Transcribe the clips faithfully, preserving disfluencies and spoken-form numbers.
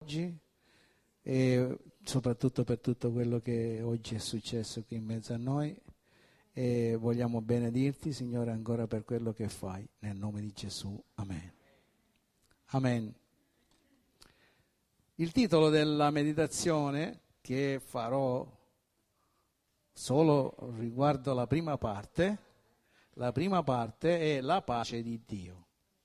oggi e soprattutto per tutto quello che oggi è successo qui in mezzo a noi, e vogliamo benedirti, Signore, ancora per quello che fai, nel nome di Gesù. Amen. Amen. Il titolo della meditazione che farò solo riguardo la prima parte, la prima parte è la pace di Dio.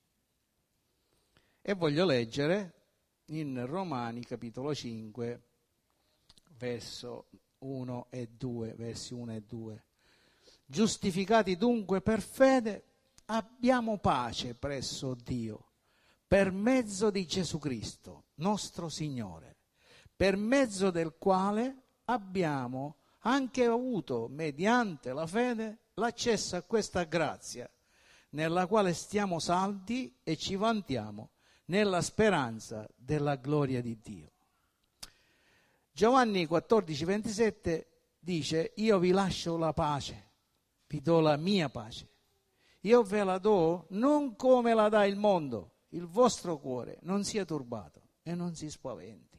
E voglio leggere in Romani capitolo cinque, verso uno e due, versi uno e due. Giustificati dunque per fede, abbiamo pace presso Dio, per mezzo di Gesù Cristo, nostro Signore, per mezzo del quale abbiamo anche avuto, mediante la fede, l'accesso a questa grazia, nella quale stiamo saldi e ci vantiamo nella speranza della gloria di Dio. Giovanni quattordici ventisette dice: io vi lascio la pace, vi do la mia pace. Io ve la do non come la dà il mondo. Il vostro cuore non sia turbato e non si spaventi.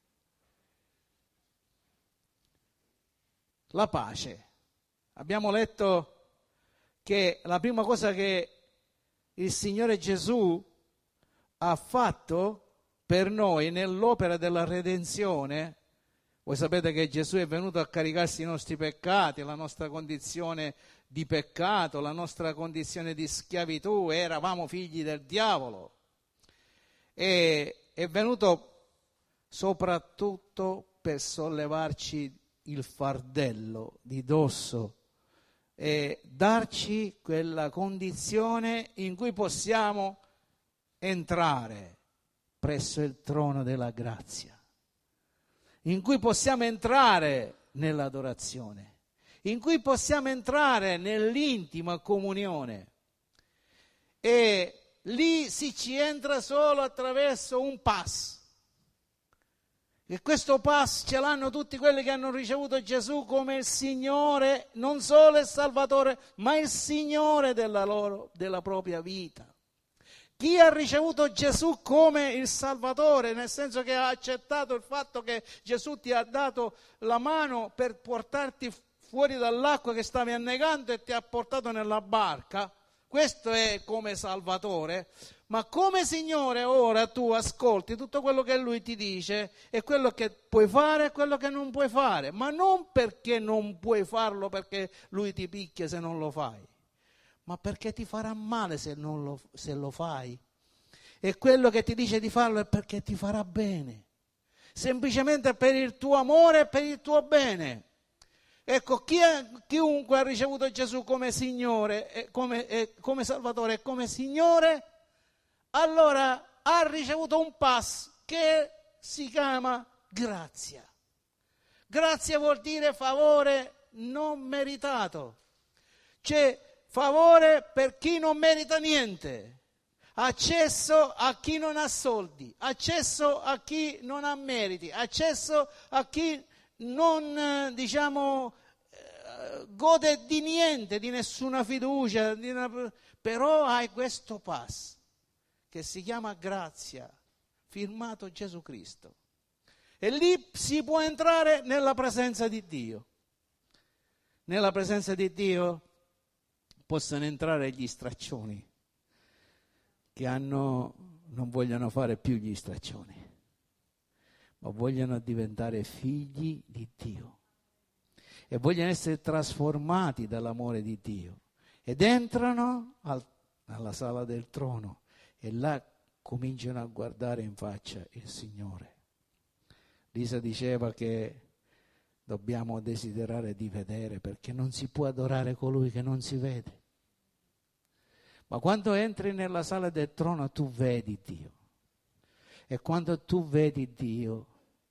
La pace. Abbiamo letto che la prima cosa che il Signore Gesù ha fatto per noi nell'opera della redenzione. Voi sapete che Gesù è venuto a caricarsi i nostri peccati, la nostra condizione di peccato, la nostra condizione di schiavitù, eravamo figli del diavolo. E è venuto soprattutto per sollevarci il fardello di dosso e darci quella condizione in cui possiamo entrare presso il trono della grazia, in cui possiamo entrare nell'adorazione, in cui possiamo entrare nell'intima comunione. E lì si ci entra solo attraverso un pass. E questo pass ce l'hanno tutti quelli che hanno ricevuto Gesù come il Signore, non solo il Salvatore, ma il Signore della loro, della propria vita. Chi ha ricevuto Gesù come il Salvatore, nel senso che ha accettato il fatto che Gesù ti ha dato la mano per portarti fuori dall'acqua che stavi annegando e ti ha portato nella barca, questo è come Salvatore. Ma come Signore ora tu ascolti tutto quello che Lui ti dice e quello che puoi fare e quello che non puoi fare, ma non perché non puoi farlo perché Lui ti picchia se non lo fai, ma perché ti farà male se, non lo, se lo fai. E quello che ti dice di farlo è perché ti farà bene, semplicemente per il tuo amore e per il tuo bene. Ecco, chi è, chiunque ha ricevuto Gesù come Signore, e come, e come Salvatore e come Signore, allora ha ricevuto un pass che si chiama grazia. Grazia vuol dire favore non meritato, cioè favore per chi non merita niente, accesso a chi non ha soldi, accesso a chi non ha meriti, accesso a chi non, diciamo, eh, gode di niente, di nessuna fiducia, di una, però hai questo pass che si chiama grazia, firmato Gesù Cristo. E lì si può entrare nella presenza di Dio. Nella presenza di Dio possono entrare gli straccioni che hanno, non vogliono fare più gli straccioni, ma vogliono diventare figli di Dio e vogliono essere trasformati dall'amore di Dio ed entrano al, alla sala del trono e là cominciano a guardare in faccia il Signore. Lisa diceva che dobbiamo desiderare di vedere, perché non si può adorare colui che non si vede. Ma quando entri nella sala del trono tu vedi Dio. E quando tu vedi Dio,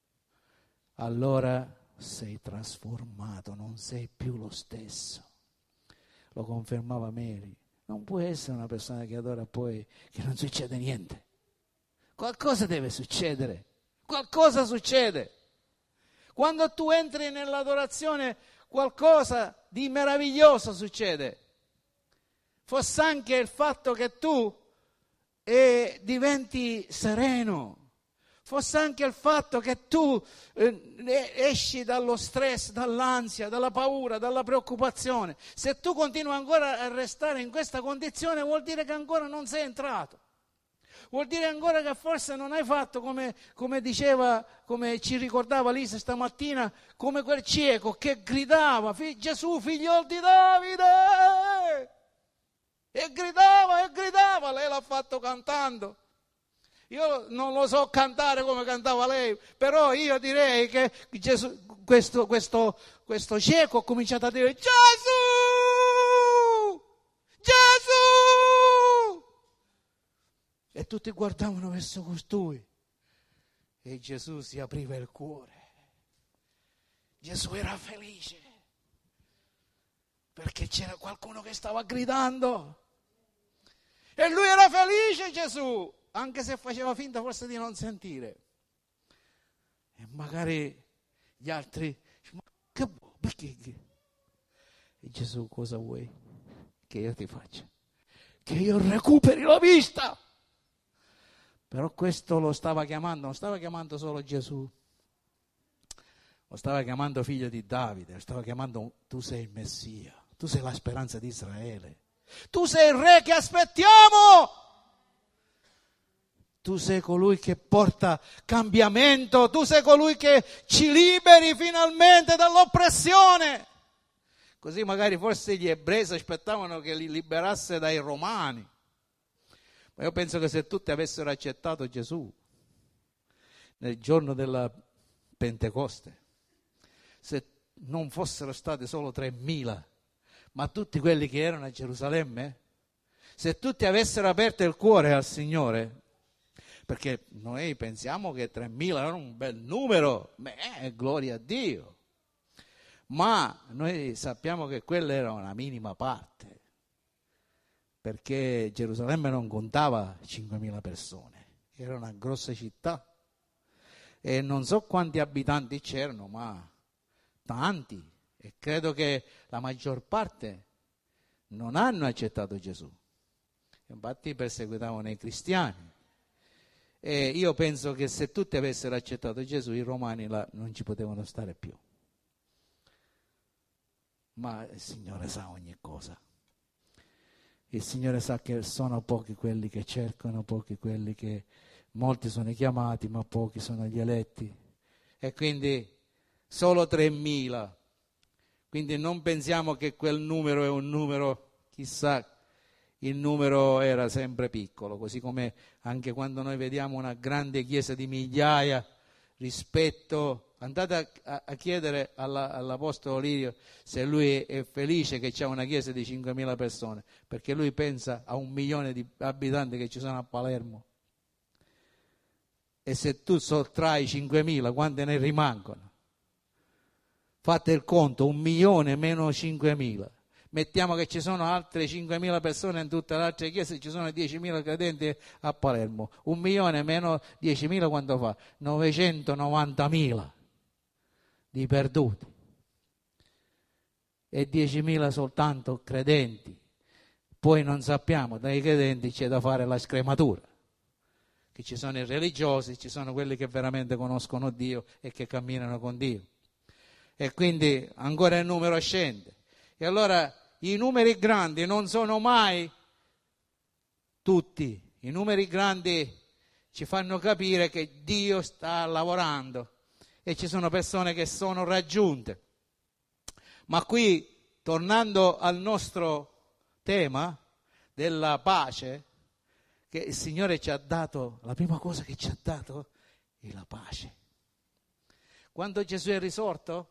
allora sei trasformato, non sei più lo stesso. Lo confermava Mary. Non puoi essere una persona che adora poi che non succede niente. Qualcosa deve succedere. Qualcosa succede. Quando tu entri nell'adorazione, qualcosa di meraviglioso succede. Fosse anche il fatto che tu eh, diventi sereno, fosse anche il fatto che tu eh, esci dallo stress, dall'ansia, dalla paura, dalla preoccupazione. Se tu continui ancora a restare in questa condizione, vuol dire che ancora non sei entrato. Vuol dire ancora che forse non hai fatto come, come diceva, come ci ricordava Lisa stamattina, come quel cieco che gridava, Gesù figliol di Davide! E gridava e gridava, lei l'ha fatto cantando. Io non lo so cantare come cantava lei, però io direi che Gesù, questo, questo, questo cieco ha cominciato a dire Gesù! Gesù! E tutti guardavano verso costui e Gesù si apriva il cuore. Gesù era felice perché c'era qualcuno che stava gridando e lui era felice, Gesù, anche se faceva finta forse di non sentire. E magari gli altri, ma che vuoi? Perché? E Gesù, cosa vuoi che io ti faccia? Che io recuperi la vista. Però questo lo stava chiamando, non stava chiamando solo Gesù, lo stava chiamando figlio di Davide, lo stava chiamando tu sei il Messia, tu sei la speranza di Israele, tu sei il re che aspettiamo, tu sei colui che porta cambiamento, tu sei colui che ci liberi finalmente dall'oppressione. Così magari forse gli ebrei si aspettavano che li liberasse dai romani. Ma io penso che se tutti avessero accettato Gesù nel giorno della Pentecoste, se non fossero stati solo tremila, ma tutti quelli che erano a Gerusalemme, se tutti avessero aperto il cuore al Signore, perché noi pensiamo che tremila era un bel numero, beh, gloria a Dio, ma noi sappiamo che quella era una minima parte, perché Gerusalemme non contava cinquemila persone, era una grossa città e non so quanti abitanti c'erano, ma tanti, e credo che la maggior parte non hanno accettato Gesù, infatti perseguitavano i cristiani. E io penso che se tutti avessero accettato Gesù, i romani là non ci potevano stare più. Ma il Signore sa ogni cosa. Il Signore sa che sono pochi quelli che cercano, pochi quelli che, molti sono i chiamati, ma pochi sono gli eletti. E quindi solo tremila. Quindi non pensiamo che quel numero è un numero, chissà, il numero era sempre piccolo, così come anche quando noi vediamo una grande chiesa di migliaia rispetto, andate a, a chiedere alla, all'Apostolo Lirio se lui è felice che c'è una chiesa di cinquemila persone, perché lui pensa a un milione di abitanti che ci sono a Palermo. E se tu sottrai cinquemila, quante ne rimangono? Fate il conto, un milione meno cinquemila. Mettiamo che ci sono altre cinquemila persone in tutte le altre chiese, ci sono diecimila credenti a Palermo. Un milione meno diecimila quanto fa? novecentonovantamila di perduti. E diecimila soltanto credenti. Poi non sappiamo, dai credenti c'è da fare la scrematura. Che ci sono i religiosi, ci sono quelli che veramente conoscono Dio e che camminano con Dio. E quindi ancora il numero scende. E allora i numeri grandi non sono mai tutti. I numeri grandi ci fanno capire che Dio sta lavorando e ci sono persone che sono raggiunte. Ma qui, tornando al nostro tema della pace, che il Signore ci ha dato, la prima cosa che ci ha dato è la pace. Quando Gesù è risorto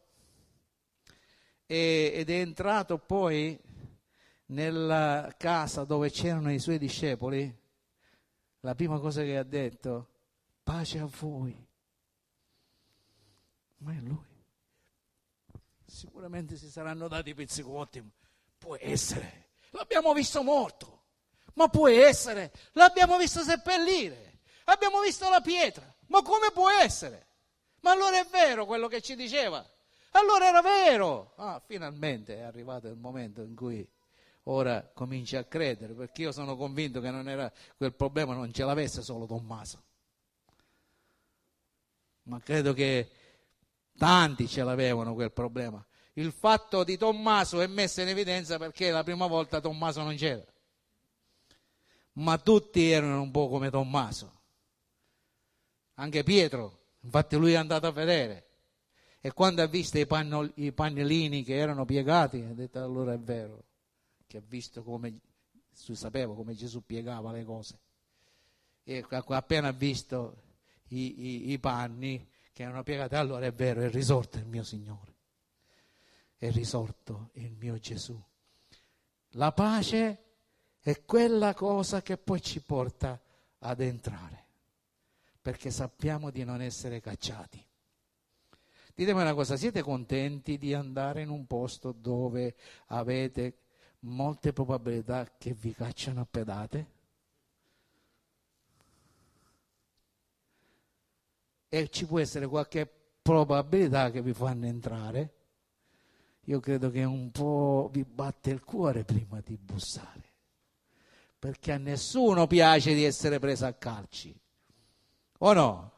ed è entrato poi nella casa dove c'erano i suoi discepoli, la prima cosa che ha detto, pace a voi. Ma è lui. Sicuramente si saranno dati i pizzicotti, può essere, l'abbiamo visto morto, ma può essere, l'abbiamo visto seppellire, abbiamo visto la pietra, ma come può essere? Ma allora è vero quello che ci diceva? Allora era vero. Ah, finalmente è arrivato il momento in cui ora cominci a credere, perché io sono convinto che non era quel problema, non ce l'avesse solo Tommaso. ma credo che tanti ce l'avevano quel problema. Il fatto di Tommaso è messo in evidenza perché la prima volta Tommaso non c'era, ma tutti erano un po' come Tommaso, anche Pietro, infatti lui è andato a vedere e quando ha visto i, panno, i pannellini che erano piegati ha detto allora è vero che ha visto come, sapeva come Gesù piegava le cose, e appena ha visto i, i, i panni che erano piegati, allora è vero, è risorto il mio Signore, è risorto il mio Gesù. La pace è quella cosa che poi ci porta ad entrare, perché sappiamo di non essere cacciati. Ditemi una cosa, siete contenti di andare in un posto dove avete molte probabilità che vi cacciano a pedate? E ci può essere qualche probabilità che vi fanno entrare? Io credo che un po' vi batte il cuore prima di bussare, perché a nessuno piace di essere preso a calci, o no?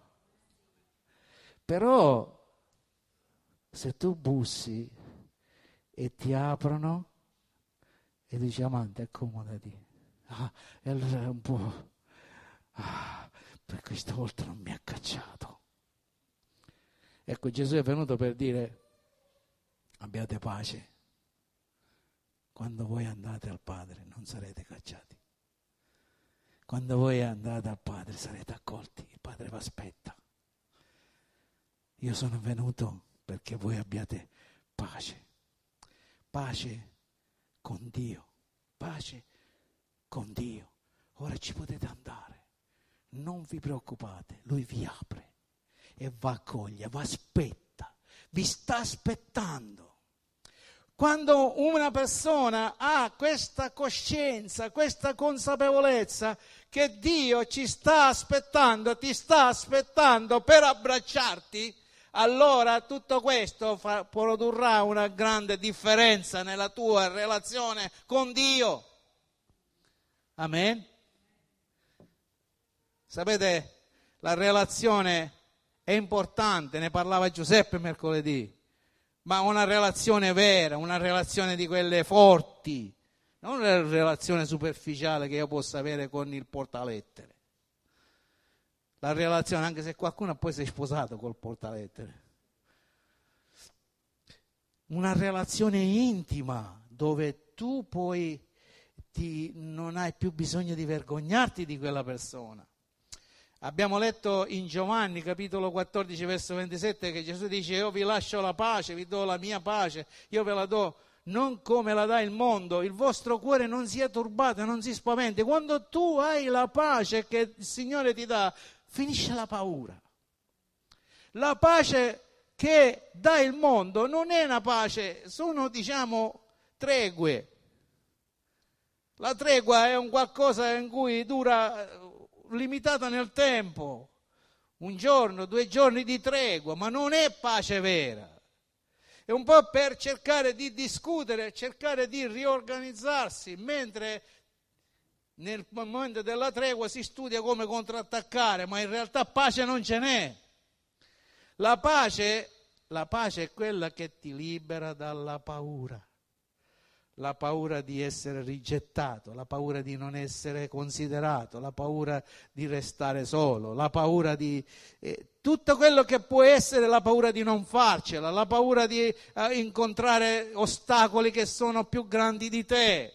Però se tu bussi e ti aprono e dici amante accomodati, ah, e allora è un po', ah, per questa volta non mi ha cacciato. Ecco, Gesù è venuto per dire abbiate pace, quando voi andate al Padre non sarete cacciati, quando voi andate al Padre sarete accolti, il Padre vi aspetta. Io sono venuto perché voi abbiate pace, pace con Dio, pace con Dio. Ora ci potete andare, non vi preoccupate, Lui vi apre e vi accoglie, vi aspetta, vi sta aspettando. Quando una persona ha questa coscienza, questa consapevolezza che Dio ci sta aspettando, ti sta aspettando per abbracciarti, allora tutto questo fa, produrrà una grande differenza nella tua relazione con Dio. Amen? Sapete, la relazione è importante, ne parlava Giuseppe mercoledì, ma una relazione vera, una relazione di quelle forti, non una relazione superficiale che io possa avere con il portalettere. La relazione, anche se qualcuno poi si è sposato col portalettere. Una relazione intima dove tu poi ti, non hai più bisogno di vergognarti di quella persona. Abbiamo letto in Giovanni capitolo quattordici verso ventisette che Gesù dice io vi lascio la pace, vi do la mia pace, io ve la do non come la dà il mondo, il vostro cuore non sia turbato, non si spaventi. Quando tu hai la pace che il Signore ti dà, finisce la paura. La pace che dà il mondo non è una pace, sono diciamo tregue. La tregua è un qualcosa in cui dura limitata nel tempo, un giorno, due giorni di tregua, ma non è pace vera. È un po' per cercare di discutere, cercare di riorganizzarsi, mentre nel momento della tregua si studia come contrattaccare, ma in realtà pace non ce n'è. La pace, la pace è quella che ti libera dalla paura. La paura di essere rigettato, la paura di non essere considerato, la paura di restare solo, la paura di eh, tutto quello che può essere la paura di non farcela, la paura di eh, incontrare ostacoli che sono più grandi di te,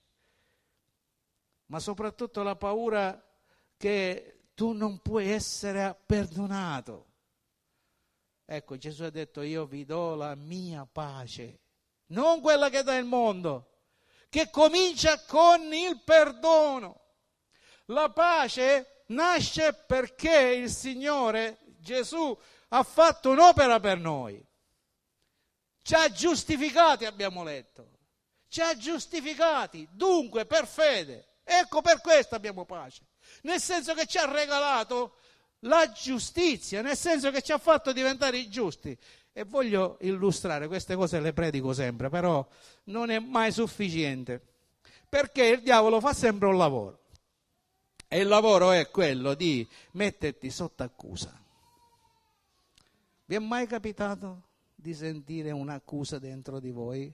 ma soprattutto la paura che tu non puoi essere perdonato. Ecco, Gesù ha detto io vi do la mia pace. Non quella che dà il mondo, che comincia con il perdono. La pace nasce perché il Signore Gesù ha fatto un'opera per noi. Ci ha giustificati, abbiamo letto. Ci ha giustificati, dunque per fede. Ecco per questo abbiamo pace. Nel senso che ci ha regalato la giustizia, nel senso che ci ha fatto diventare i giusti. E voglio illustrare, queste cose le predico sempre, però non è mai sufficiente, perché il diavolo fa sempre un lavoro, e il lavoro è quello di metterti sotto accusa. Vi è mai capitato di sentire un'accusa dentro di voi?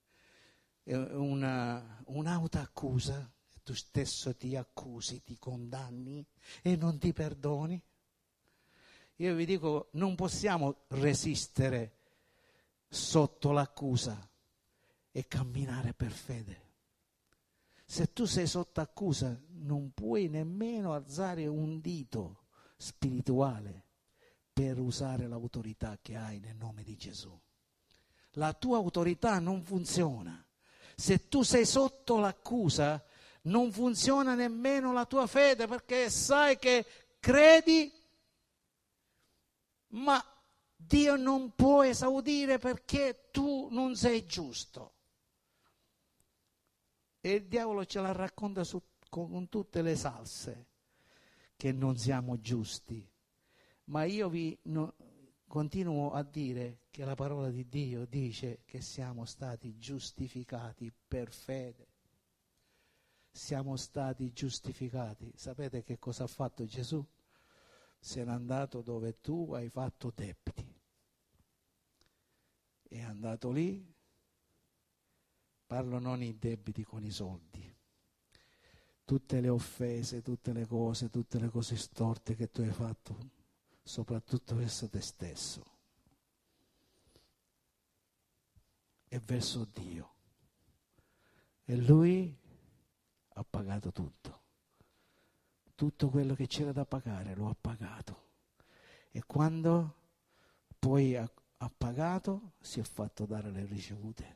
Una, un'autoaccusa? Tu stesso ti accusi, ti condanni e non ti perdoni? Io vi dico, non possiamo resistere sotto l'accusa e camminare per fede. Se tu sei sotto accusa, non puoi nemmeno alzare un dito spirituale per usare l'autorità che hai nel nome di Gesù. La tua autorità non funziona. Se tu sei sotto l'accusa, non funziona nemmeno la tua fede, perché sai che credi, ma Dio non può esaudire perché tu non sei giusto. E il diavolo ce la racconta su, con, con tutte le salse, che non siamo giusti. Ma io vi no, continuo a dire che la parola di Dio dice che siamo stati giustificati per fede. Siamo stati giustificati. Sapete che cosa ha fatto Gesù? Se n'è andato dove tu hai fatto debiti. È andato lì. Parlo non i debiti con i soldi, tutte le offese, tutte le cose, tutte le cose storte che tu hai fatto, soprattutto verso te stesso e verso Dio. E Lui ha pagato tutto, tutto quello che c'era da pagare lo ha pagato. E quando poi ha, ha pagato, si è fatto dare le ricevute.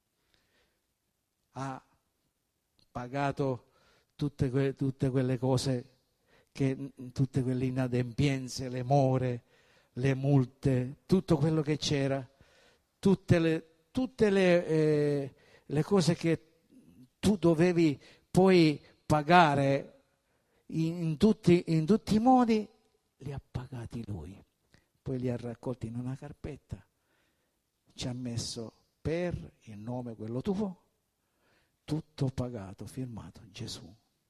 Ha pagato tutte, que- tutte quelle cose, che, tutte quelle inadempienze, le more, le multe, tutto quello che c'era, tutte le, tutte le, eh, le cose che tu dovevi poi pagare in, in, tutti, in tutti i modi, li ha pagati Lui. Poi li ha raccolti in una carpetta, ci ha messo per il nome quello tuo, tutto pagato, firmato Gesù.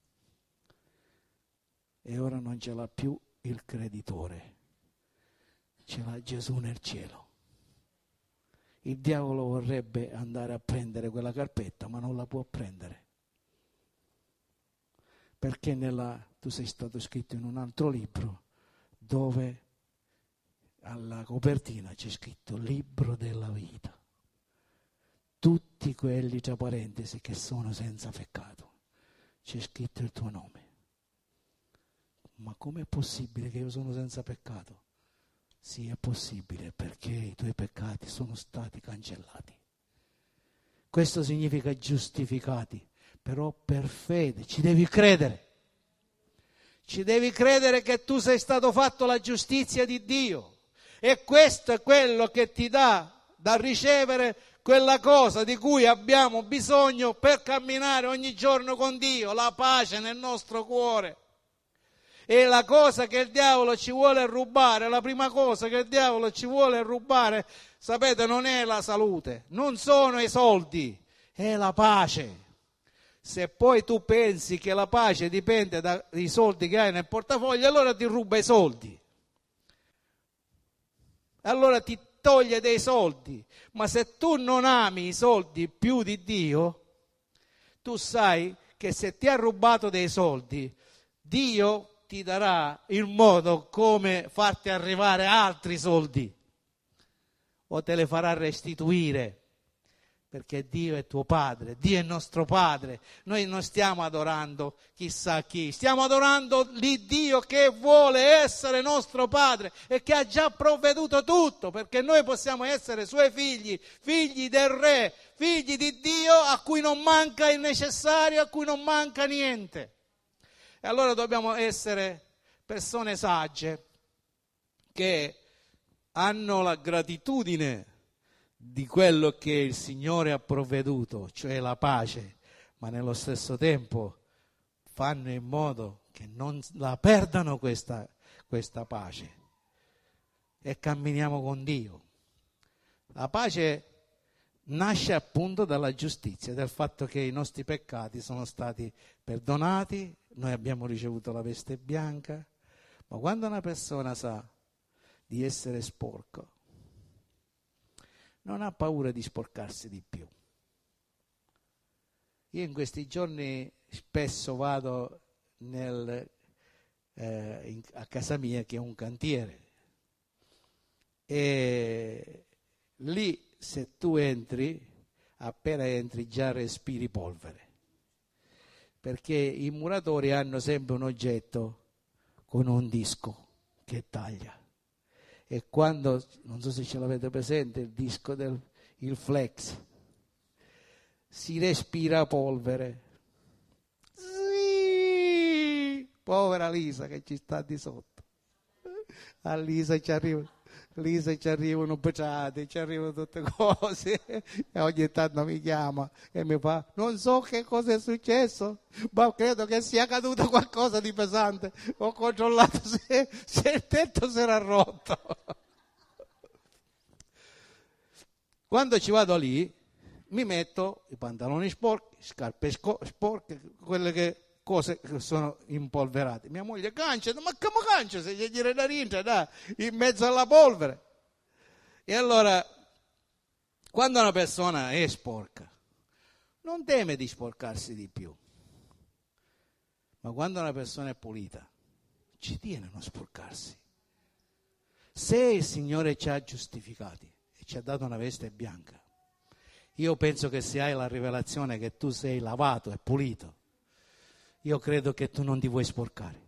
E ora non ce l'ha più il creditore, ce l'ha Gesù nel cielo. Il diavolo vorrebbe andare a prendere quella carpetta, ma non la può prendere. Perché nella, tu sei stato scritto in un altro libro, dove alla copertina c'è scritto libro della vita. Tutti quelli, tra parentesi, che sono senza peccato, c'è scritto il tuo nome. Ma com'è possibile che io sono senza peccato? Sì, è possibile, perché i tuoi peccati sono stati cancellati. Questo significa giustificati, però per fede, ci devi credere. Ci devi credere che tu sei stato fatto la giustizia di Dio. E questo è quello che ti dà da ricevere quella cosa di cui abbiamo bisogno per camminare ogni giorno con Dio, la pace nel nostro cuore. E la cosa che il diavolo ci vuole rubare, la prima cosa che il diavolo ci vuole rubare, sapete, non è la salute, non sono i soldi, è la pace. Se poi tu pensi che la pace dipende dai soldi che hai nel portafoglio, allora ti ruba i soldi. Allora ti toglie dei soldi. Ma se tu non ami i soldi più di Dio, tu sai che se ti ha rubato dei soldi, Dio ti darà il modo come farti arrivare altri soldi o te le farà restituire, perché Dio è tuo Padre, Dio è nostro Padre. Noi non stiamo adorando chissà chi, stiamo adorando l'Iddio che vuole essere nostro Padre e che ha già provveduto tutto, perché noi possiamo essere Suoi figli, figli del Re, figli di Dio a cui non manca il necessario, a cui non manca niente. E allora dobbiamo essere persone sagge che hanno la gratitudine di quello che il Signore ha provveduto, cioè la pace, ma nello stesso tempo fanno in modo che non la perdano questa, questa pace e camminiamo con Dio. La pace nasce appunto dalla giustizia, dal fatto che i nostri peccati sono stati perdonati, noi abbiamo ricevuto la veste bianca, ma quando una persona sa di essere sporco, non ha paura di sporcarsi di più. Io in questi giorni spesso vado nel, eh, in, a casa mia, che è un cantiere, e lì se tu entri, appena entri già respiri polvere, perché i muratori hanno sempre un oggetto con un disco che taglia, e quando, non so se ce l'avete presente, il disco del il flex, si respira polvere. Sì! Povera Lisa che ci sta di sotto. A Lisa ci arriva Lisa ci arrivano baciate, ci arrivano tutte cose, e ogni tanto mi chiama e mi fa: non so che cosa è successo, ma credo che sia caduto qualcosa di pesante, ho controllato se, se il tetto si era rotto. Quando ci vado lì mi metto i pantaloni sporchi, scarpe sporche, quelle che cose che sono impolverate. Mia moglie cancia, ma come cancia se gli gira la rinta da in mezzo alla polvere? E allora, quando una persona è sporca, non teme di sporcarsi di più, ma quando una persona è pulita, ci tiene a non sporcarsi. Se il Signore ci ha giustificati e ci ha dato una veste bianca, io penso che se hai la rivelazione che tu sei lavato e pulito, io credo che tu non ti vuoi sporcare.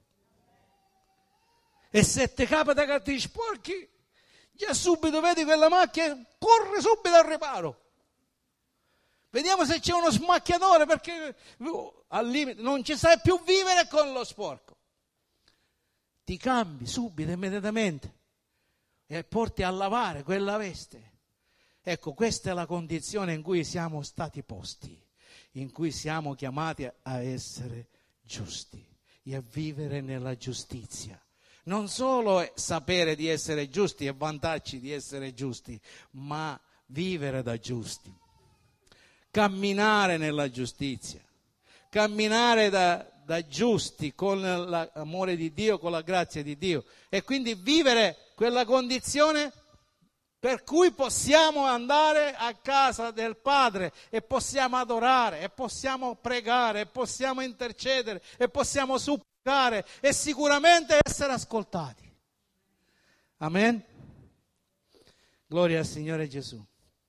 E se ti capita che ti sporchi, già subito vedi quella macchina, corre subito al riparo. Vediamo se c'è uno smacchiatore, perché al limite non ci sai più vivere con lo sporco. Ti cambi subito, immediatamente, e porti a lavare quella veste. Ecco, questa è la condizione in cui siamo stati posti, in cui siamo chiamati a essere giusti e a vivere nella giustizia. Non solo sapere di essere giusti e vantarci di essere giusti, ma vivere da giusti, camminare nella giustizia, camminare da, da giusti con l'amore di Dio, con la grazia di Dio, e quindi vivere quella condizione per cui possiamo andare a casa del Padre e possiamo adorare, e possiamo pregare, e possiamo intercedere, e possiamo supplicare, e sicuramente essere ascoltati. Amen? Gloria al Signore Gesù.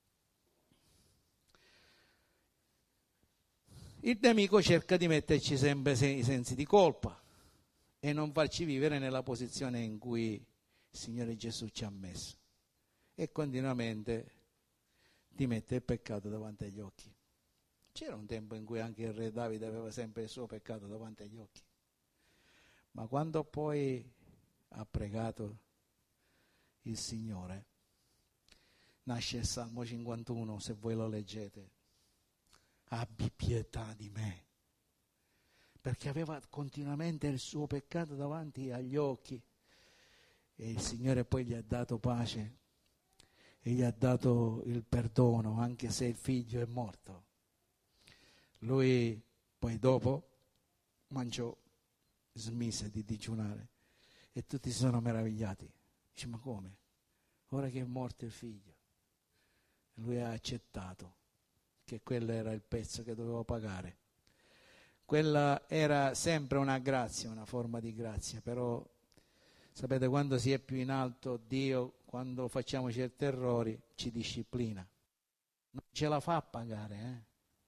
Il nemico cerca di metterci sempre i sensi di colpa e non farci vivere nella posizione in cui il Signore Gesù ci ha messo. E continuamente ti mette il peccato davanti agli occhi. C'era un tempo in cui anche il re Davide aveva sempre il suo peccato davanti agli occhi, ma quando poi ha pregato il Signore, nasce il Salmo cinquantuno, se voi lo leggete: abbi pietà di me, perché aveva continuamente il suo peccato davanti agli occhi, e il Signore poi gli ha dato pace e gli ha dato il perdono, anche se il figlio è morto. Lui poi dopo mangiò, smise di digiunare, e tutti si sono meravigliati. Dice: ma come? Ora che è morto il figlio? E lui ha accettato che quello era il prezzo che doveva pagare. Quella era sempre una grazia, una forma di grazia, però sapete, quando si è più in alto, Dio, quando facciamo certi errori, ci disciplina. Non ce la fa pagare, eh?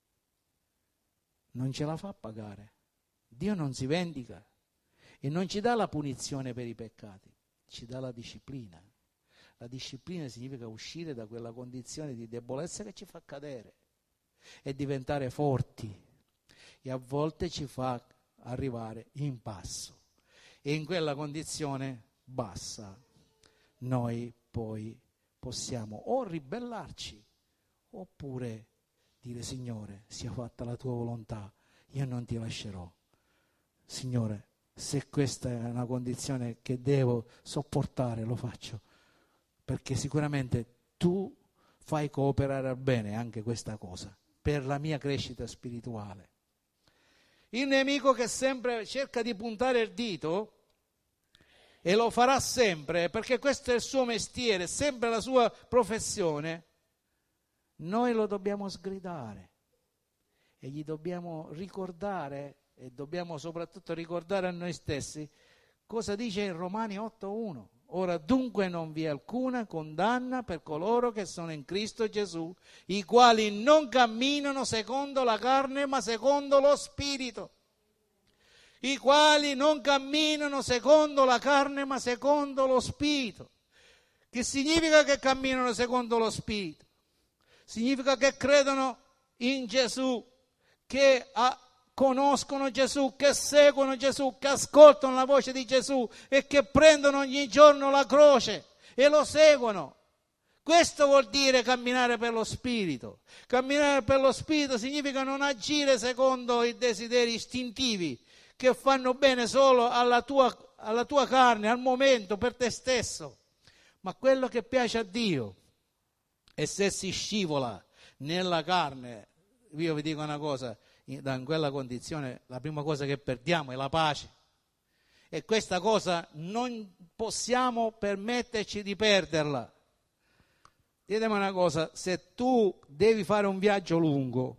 Non ce la fa pagare. Dio non si vendica e non ci dà la punizione per i peccati, ci dà la disciplina. La disciplina significa uscire da quella condizione di debolezza che ci fa cadere e diventare forti, e a volte ci fa arrivare in basso, e in quella condizione bassa noi poi possiamo o ribellarci oppure dire: Signore, sia fatta la tua volontà, io non ti lascerò. Signore, se questa è una condizione che devo sopportare, lo faccio, perché sicuramente tu fai cooperare al bene anche questa cosa per la mia crescita spirituale. Il nemico, che sempre cerca di puntare il dito, e lo farà sempre, perché questo è il suo mestiere, sempre la sua professione, noi lo dobbiamo sgridare e gli dobbiamo ricordare, e dobbiamo soprattutto ricordare a noi stessi cosa dice in Romani otto uno. Ora dunque non vi è alcuna condanna per coloro che sono in Cristo Gesù, i quali non camminano secondo la carne ma secondo lo Spirito. I quali non camminano secondo la carne ma secondo lo Spirito. Che significa che camminano secondo lo Spirito? Significa che credono in Gesù, che ha, conoscono Gesù, che seguono Gesù, che ascoltano la voce di Gesù e che prendono ogni giorno la croce e lo seguono. Questo vuol dire camminare per lo Spirito. Camminare per lo Spirito significa non agire secondo i desideri istintivi che fanno bene solo alla tua, alla tua carne, al momento, per te stesso, ma quello che piace a Dio. E se si scivola nella carne, io vi dico una cosa, in quella condizione la prima cosa che perdiamo è la pace, e questa cosa non possiamo permetterci di perderla. Ditemi una cosa, se tu devi fare un viaggio lungo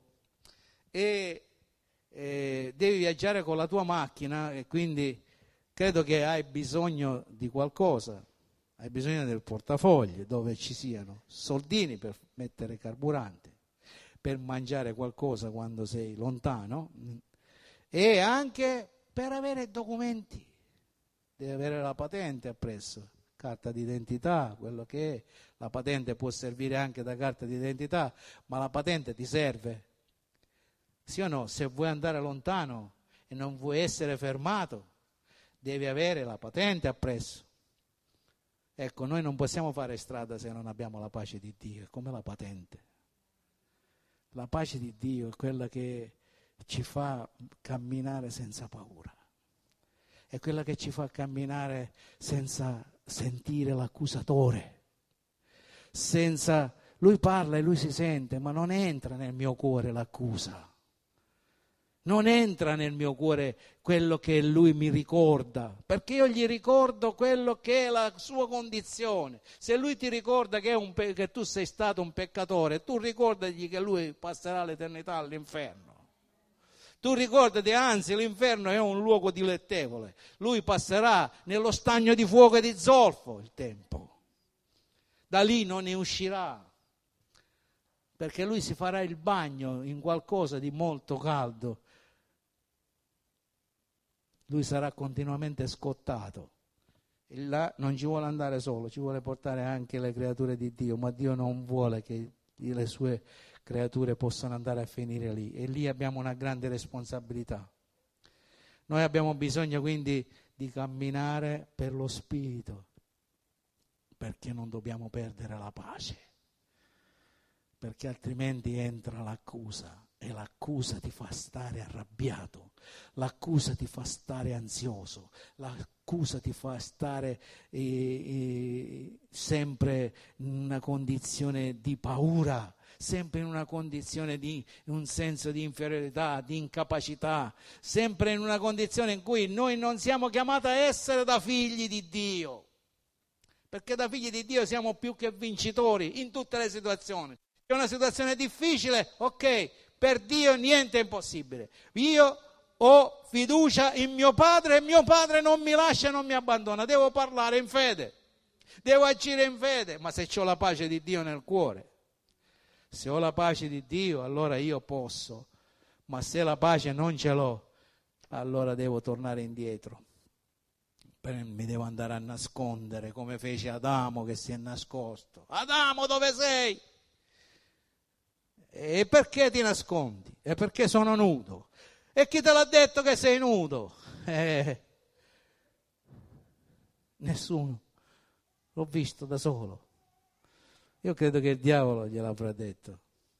e, e devi viaggiare con la tua macchina, e quindi credo che hai bisogno di qualcosa, hai bisogno del portafoglio dove ci siano soldini per mettere carburante, per mangiare qualcosa quando sei lontano e anche per avere documenti. Devi avere la patente appresso, carta d'identità, quello che è. La patente può servire anche da carta d'identità, ma la patente ti serve. Sì o no? Se vuoi andare lontano e non vuoi essere fermato, devi avere la patente appresso. Ecco, noi non possiamo fare strada se non abbiamo la pace di Dio, è come la patente. La pace di Dio è quella che ci fa camminare senza paura, è quella che ci fa camminare senza sentire l'accusatore, senza, lui parla e lui si sente, ma non entra nel mio cuore l'accusa, non entra nel mio cuore quello che lui mi ricorda, perché io gli ricordo quello che è la sua condizione. Se lui ti ricorda che, è un pe- che tu sei stato un peccatore, tu ricordagli che lui passerà l'eternità all'inferno. Tu ricordati, anzi, l'inferno è un luogo dilettevole, lui passerà nello stagno di fuoco e di zolfo il tempo, da lì non ne uscirà, perché lui si farà il bagno in qualcosa di molto caldo. Lui sarà continuamente scottato, e là non ci vuole andare solo, ci vuole portare anche le creature di Dio, ma Dio non vuole che le sue creature possano andare a finire lì, e lì abbiamo una grande responsabilità. Noi abbiamo bisogno quindi di camminare per lo Spirito, perché non dobbiamo perdere la pace, perché altrimenti entra l'accusa. E l'accusa ti fa stare arrabbiato, l'accusa ti fa stare ansioso, l'accusa ti fa stare eh, eh, sempre in una condizione di paura, sempre in una condizione di un senso di inferiorità, di incapacità, sempre in una condizione in cui noi non siamo chiamati a essere da figli di Dio, perché da figli di Dio siamo più che vincitori in tutte le situazioni. È una situazione difficile, ok, per Dio niente è impossibile. Io ho fiducia in mio Padre e mio Padre non mi lascia e non mi abbandona. Devo parlare in fede, devo agire in fede, ma se ho la pace di Dio nel cuore, se ho la pace di Dio, allora io posso, ma se la pace non ce l'ho, allora devo tornare indietro. Mi devo andare a nascondere, come fece Adamo che si è nascosto. Adamo, dove sei? E perché ti nascondi? E perché sono nudo? E chi te l'ha detto che sei nudo? Eh, nessuno. L'ho visto da solo. Io credo che il diavolo gliel'avrà detto.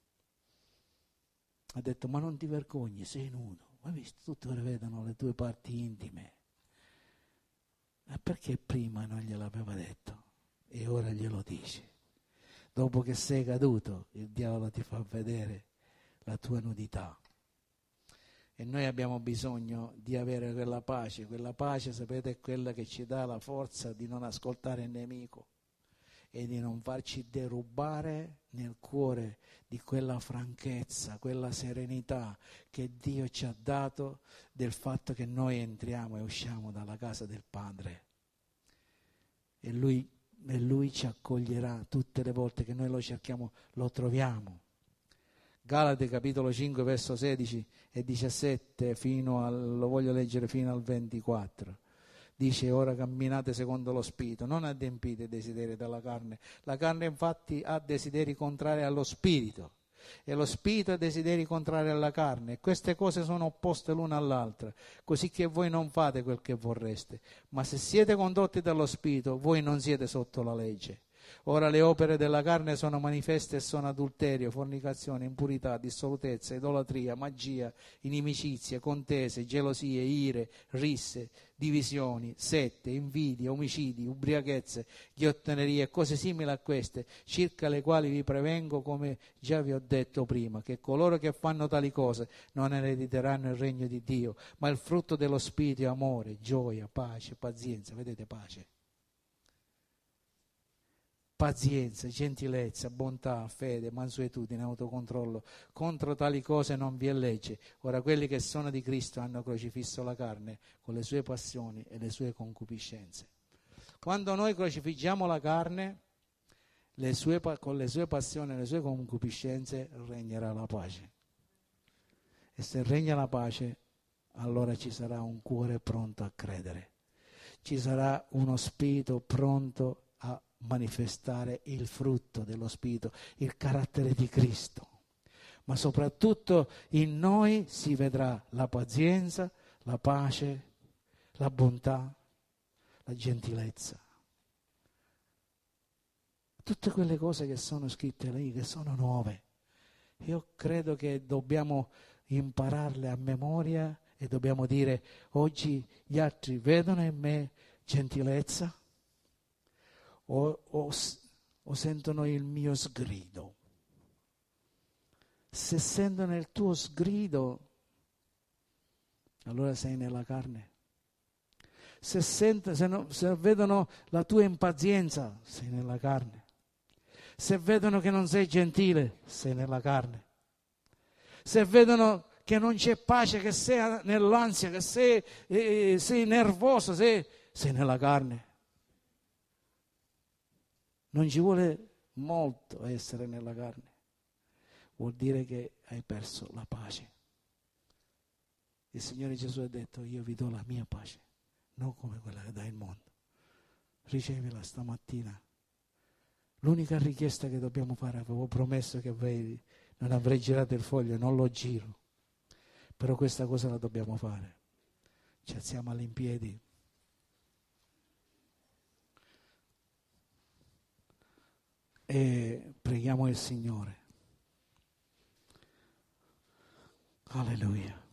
Ha detto, ma non ti vergogni, sei nudo. Ma hai visto, tutti ora vedono le tue parti intime. Ma perché prima non gliel'aveva detto? E ora glielo dice. Dopo che sei caduto, il diavolo ti fa vedere la tua nudità. E noi abbiamo bisogno di avere quella pace. Quella pace, sapete, è quella che ci dà la forza di non ascoltare il nemico e di non farci derubare nel cuore di quella franchezza, quella serenità che Dio ci ha dato del fatto che noi entriamo e usciamo dalla casa del Padre. E Lui, e Lui ci accoglierà tutte le volte che noi lo cerchiamo, lo troviamo. Galati capitolo cinque verso sedici e diciassette, fino al, lo voglio leggere fino al ventiquattro. Dice: ora camminate secondo lo Spirito, non adempite i desideri della carne. La carne infatti ha desideri contrari allo Spirito e lo Spirito ha desideri contrari alla carne, e queste cose sono opposte l'una all'altra, così che voi non fate quel che vorreste. Ma se siete condotti dallo Spirito, voi non siete sotto la legge. Ora le opere della carne sono manifeste e sono adulterio, fornicazione, impurità, dissolutezza, idolatria, magia, inimicizie, contese, gelosie, ire, risse, divisioni, sette, invidie, omicidi, ubriachezze, ghiottonerie e cose simili a queste, circa le quali vi prevengo, come già vi ho detto prima, che coloro che fanno tali cose non erediteranno il regno di Dio. Ma il frutto dello Spirito è amore, gioia, pace, pazienza. Vedete, pace? Pazienza, gentilezza, bontà, fede, mansuetudine, autocontrollo. Contro tali cose non vi è legge. Ora quelli che sono di Cristo hanno crocifisso la carne con le sue passioni e le sue concupiscenze. Quando noi crocifiggiamo la carne, le sue, con le sue passioni e le sue concupiscenze, regnerà la pace. E se regna la pace, allora ci sarà un cuore pronto a credere. Ci sarà uno spirito pronto a manifestare il frutto dello Spirito, il carattere di Cristo. Ma soprattutto in noi si vedrà la pazienza, la pace, la bontà, la gentilezza. Tutte quelle cose che sono scritte lì, che sono nuove. Io credo che dobbiamo impararle a memoria e dobbiamo dire: oggi gli altri vedono in me gentilezza, O, o, o sentono il mio sgrido. Se sentono il tuo sgrido, allora sei nella carne. Se, sent, se, no, se vedono la tua impazienza, sei nella carne. Se vedono che non sei gentile, sei nella carne. Se vedono che non c'è pace, che sei nell'ansia, che sei, eh, sei nervoso, sei, sei nella carne. Non ci vuole molto essere nella carne, vuol dire che hai perso la pace. Il Signore Gesù ha detto: io vi do la mia pace, non come quella che dà il mondo. Ricevila stamattina. L'unica richiesta che dobbiamo fare, avevo promesso che voi non avrei girato il foglio, non lo giro, però questa cosa la dobbiamo fare. Ci alziamo all'impiedi. E preghiamo il Signore. Alleluia.